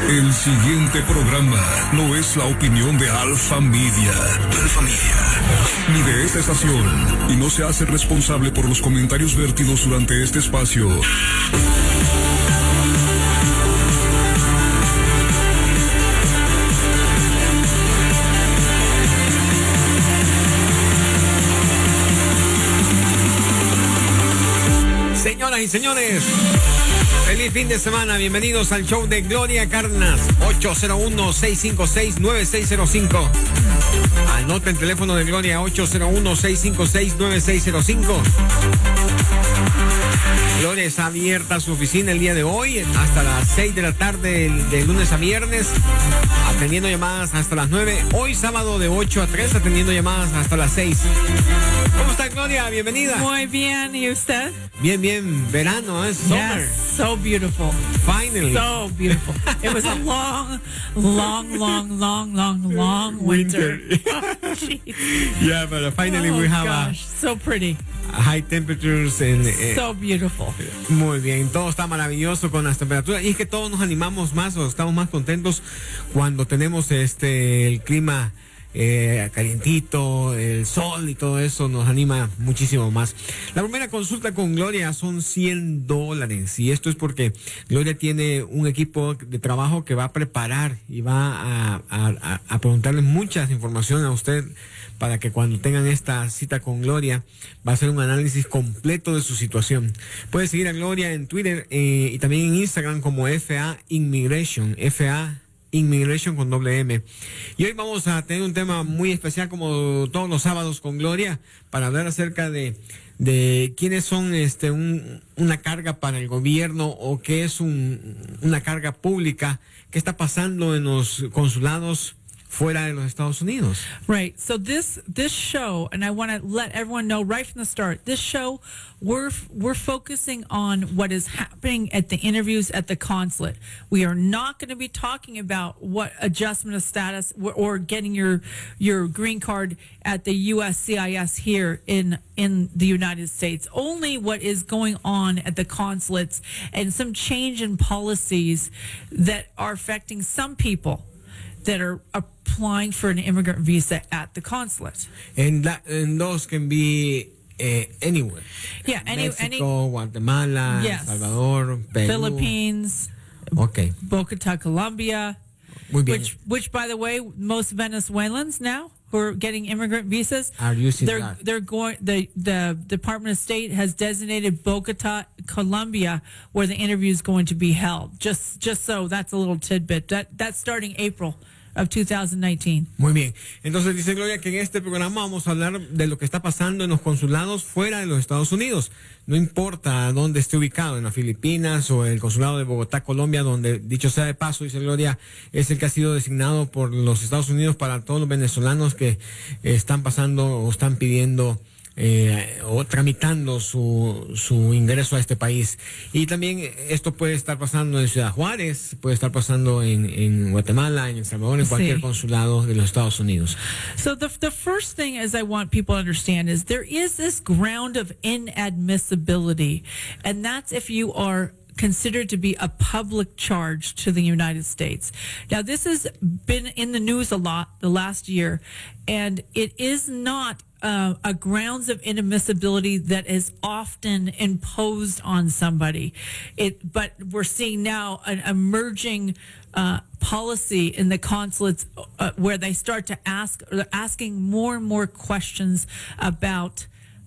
El siguiente programa no es la opinión de Alfa Media, ni de esta estación, y no se hace responsable por los comentarios vertidos durante este espacio. Señoras y señores, feliz fin de semana, bienvenidos al show de Gloria Carnas, 801-656-9605. Anota el teléfono de Gloria, 801-656-9605. Gloria está abierta a su oficina el día de hoy hasta las 6 de la tarde de lunes a viernes, atendiendo llamadas hasta las 9. Hoy sábado de 8 a 3, atendiendo llamadas hasta las 6. ¿Cómo está, Gloria? Bienvenida. Muy bien, ¿y usted? Bien, bien. Verano, ¿eh? Summer. Yes, so beautiful. Finally. So beautiful. It was a long winter. Yeah, but finally we have so pretty. High temperatures and so beautiful. Muy bien, todo está maravilloso con las temperaturas y es que todos nos animamos más o estamos más contentos cuando tenemos el clima calientito, el sol y todo eso nos anima muchísimo más. La primera consulta con Gloria son $100 y esto es porque Gloria tiene un equipo de trabajo que va a preparar y va a preguntarle muchas informaciones a usted para que cuando tengan esta cita con Gloria va a hacer un análisis completo de su situación. Puede seguir a Gloria en Twitter y también en Instagram como FA Immigration, FA Immigration con doble M. Y hoy vamos a tener un tema muy especial como todos los sábados con Gloria para hablar acerca de quiénes son una carga para el gobierno o qué es una carga pública, qué está pasando en los consulados fuera de los Estados Unidos. Right. So this show, and I want to let everyone know right from the start, this show, we're focusing on what is happening at the interviews at the consulate. We are not going to be talking about what adjustment of status or getting your green card at the USCIS here in the United States. Only what is going on at the consulates and some change in policies that are affecting some people that are applying for an immigrant visa at the consulate. And those can be anywhere. Yeah, Mexico, Guatemala, yes. Salvador, Peru. Philippines, Okay. Bogota, Colombia. Muy bien. Which, by the way, most Venezuelans now who are getting immigrant visas Are using that. They're going. The Department of State has designated Bogota, Colombia, where the interview is going to be held. Just so that's a little tidbit. That's starting April of 2019. Muy bien. Entonces dice Gloria que en este programa vamos a hablar de lo que está pasando en los consulados fuera de los Estados Unidos. No importa dónde esté ubicado, en las Filipinas o el consulado de Bogotá, Colombia, donde, dicho sea de paso, dice Gloria, es el que ha sido designado por los Estados Unidos para todos los venezolanos que están pasando o están pidiendo o tramitando su ingreso a este país. Y también esto puede estar pasando en Ciudad Juárez, puede estar pasando en Guatemala, en El Salvador, en cualquier consulado de los Estados Unidos. So the first thing is I want people to understand is there is this ground of inadmissibility, and that's if you are considered to be a public charge to the United States. Now, this has been in the news a lot the last year, and it is not a grounds of inadmissibility that is often imposed on somebody. But we're seeing now an emerging policy in the consulates where they start to asking more and more questions about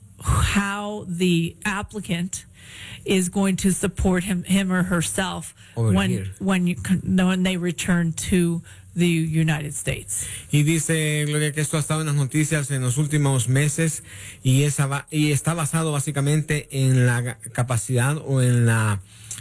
how the applicant is going to support him or herself when they return to the United States. Y dice Gloria que esto ha estado en las noticias en los últimos meses y está basado básicamente en la capacidad o en la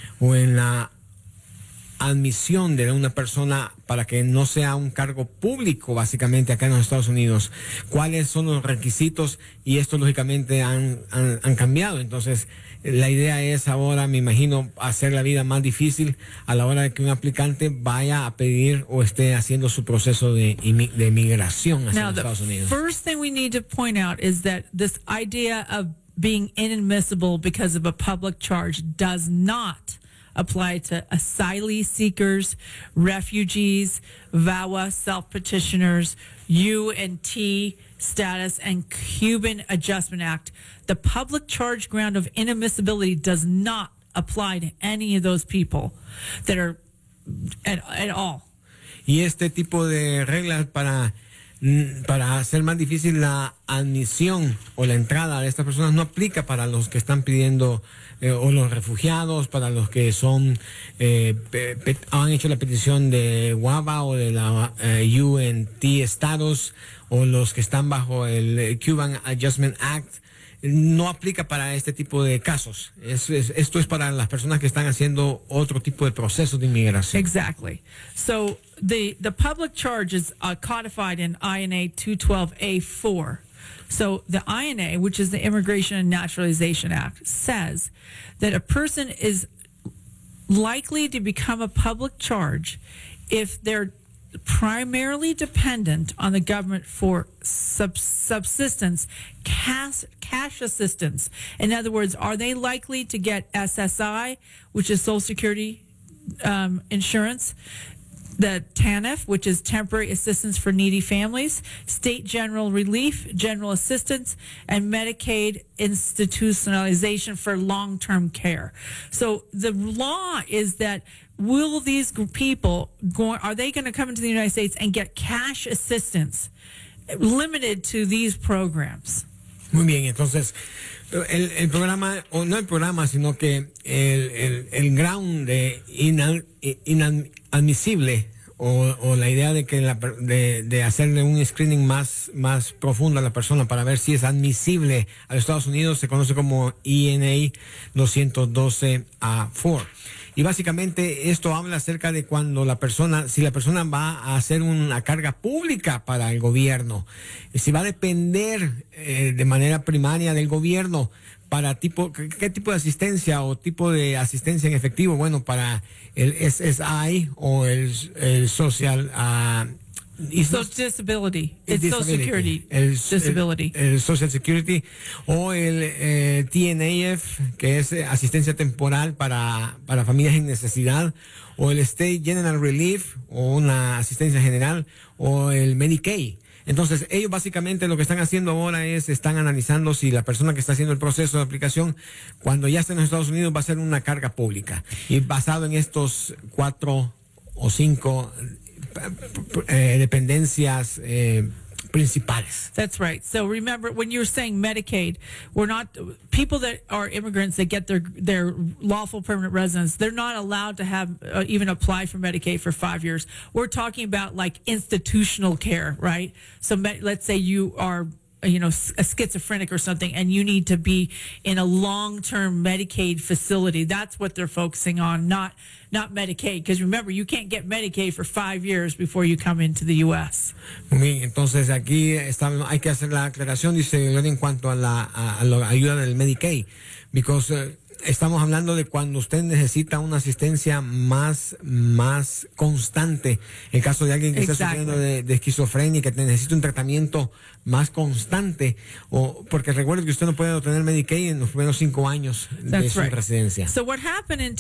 admisión de una persona para que no sea un cargo público básicamente acá en los Estados Unidos. ¿Cuáles son los requisitos? Y esto lógicamente han cambiado. Entonces la idea es ahora, me imagino, hacer la vida más difícil a la hora de que un aplicante vaya a pedir o esté haciendo su proceso de migración hacia los Estados Unidos. The first thing we need to point out is that this idea of being inadmissible because of a public charge does not apply to asylum seekers, refugees, VAWA self-petitioners, U&T status, and Cuban Adjustment Act. The public charge ground of inadmissibility does not apply to any of those people that are at all. Y este tipo de reglas para hacer más difícil la admisión o la entrada de estas personas no aplica para los que están pidiendo o los refugiados, para los que son han hecho la petición de WABA o de la UNT status, o los que están bajo el Cuban Adjustment Act. No aplica para este tipo de casos. Esto es para las personas que están haciendo otro tipo de proceso de inmigración. Exactly. So the public charge is codified in INA 212A4. So the INA, which is the Immigration and Naturalization Act, says that a person is likely to become a public charge if they're primarily dependent on the government for subsistence, cash assistance. In other words, are they likely to get SSI, which is Social Security insurance, the TANF, which is Temporary Assistance for Needy Families, State General Relief, General Assistance, and Medicaid institutionalization for long-term care. So the law is that will these people are they going to come into the United States and get cash assistance limited to these programs? Muy bien, entonces el programa, o no el programa, sino que el ground de inadmisible o la idea de que de hacerle un screening más profundo a la persona para ver si es admisible a los Estados Unidos se conoce como INA 212A4. Y básicamente esto habla acerca de cuando si la persona va a hacer una carga pública para el gobierno, si va a depender de manera primaria del gobierno para qué tipo de asistencia o tipo de asistencia en efectivo. Bueno, para el SSI o el Social Disability. It's Social Security Disability. El Social Security o el TNAF, que es asistencia temporal para familias en necesidad, o el State General Relief, o una asistencia general, o el Medicaid. Entonces, ellos básicamente lo que están haciendo ahora están analizando si la persona que está haciendo el proceso de aplicación, cuando ya esté en los Estados Unidos, va a ser una carga pública. Y basado en estos 4 o 5 dependencias principales. That's right. So remember, when you're saying Medicaid, we're not people that are immigrants that get their lawful permanent residence. They're not allowed to have even apply for Medicaid for 5 years. We're talking about like institutional care, right? So let's say you are a schizophrenic or something, and you need to be in a long-term Medicaid facility. That's what they're focusing on, not Medicaid. Because remember, you can't get Medicaid for 5 years before you come into the U.S. Muy bien, entonces aquí hay que hacer la aclaración, dice Gloria, en cuanto a la ayuda del Medicaid. Because estamos hablando de cuando usted necesita una asistencia más constante. En caso de alguien que está sufriendo de esquizofrenia y que necesita un tratamiento más constante, porque recuerde que usted no puede obtener Medicaid en los primeros 5 años de su residencia. So what happened in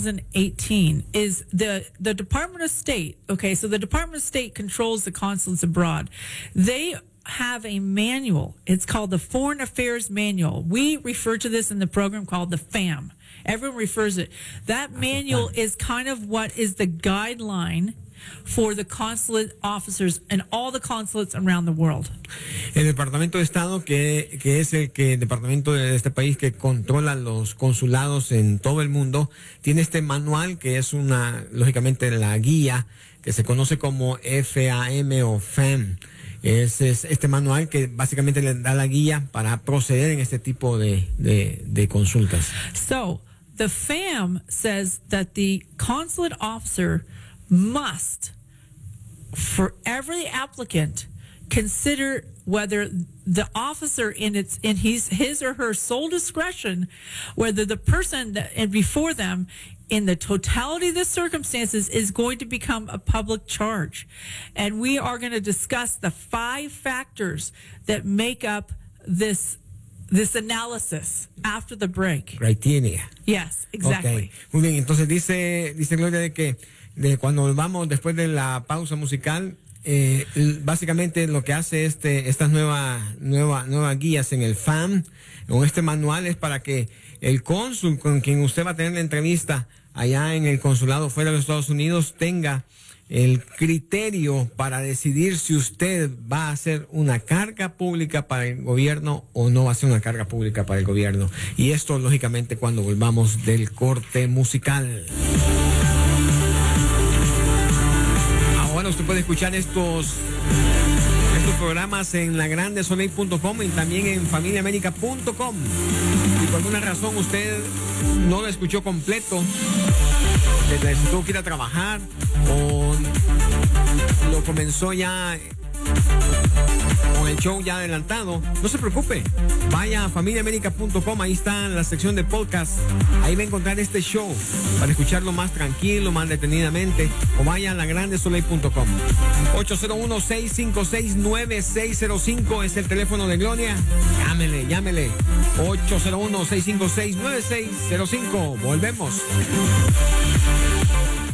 2018 is the Department of State, okay, so the Department of State controls the consulates abroad. They have a manual. It's called the Foreign Affairs Manual. We refer to this in the program called the FAM. Everyone refers it. That manual is kind of what is the guideline for the consulate officers and all the consulates around the world. El Departamento de Estado, que es el departamento de este país que controla los consulados en todo el mundo, tiene este manual que es lógicamente la guía que se conoce como FAM o FAM. Es este manual que básicamente le da la guía para proceder en este tipo de consultas. So, the FAM says that the consulate officer must, for every applicant, consider whether the officer in his or her sole discretion, whether the person before them, in the totality of the circumstances, is going to become a public charge. And we are going to discuss the 5 factors that make up this this analysis after the break. Criteria. Yes, exactly. Okay. Muy bien, entonces dice Gloria de que cuando vamos después de la pausa musical, básicamente lo que hace estas nuevas guías en el FAM, con este manual, es para que el cónsul con quien usted va a tener la entrevista allá en el consulado fuera de los Estados Unidos tenga el criterio para decidir si usted va a ser una carga pública para el gobierno o no va a ser una carga pública para el gobierno. Y esto, lógicamente, cuando volvamos del corte musical. Ahora usted puede escuchar estos programas en lagrandesoleil.com y también en familiaamerica.com. Si por alguna razón usted no lo escuchó completo, si tuvo que ir a trabajar o lo comenzó ya con el show ya adelantado, no se preocupe, vaya a familiaamerica.com, ahí está la sección de podcast, ahí va a encontrar este show para escucharlo más tranquilo, más detenidamente, o vaya a lagrandesoleil.com. 801-656-9605 es el teléfono de Gloria. Llámele 801-656-9605. Volvemos.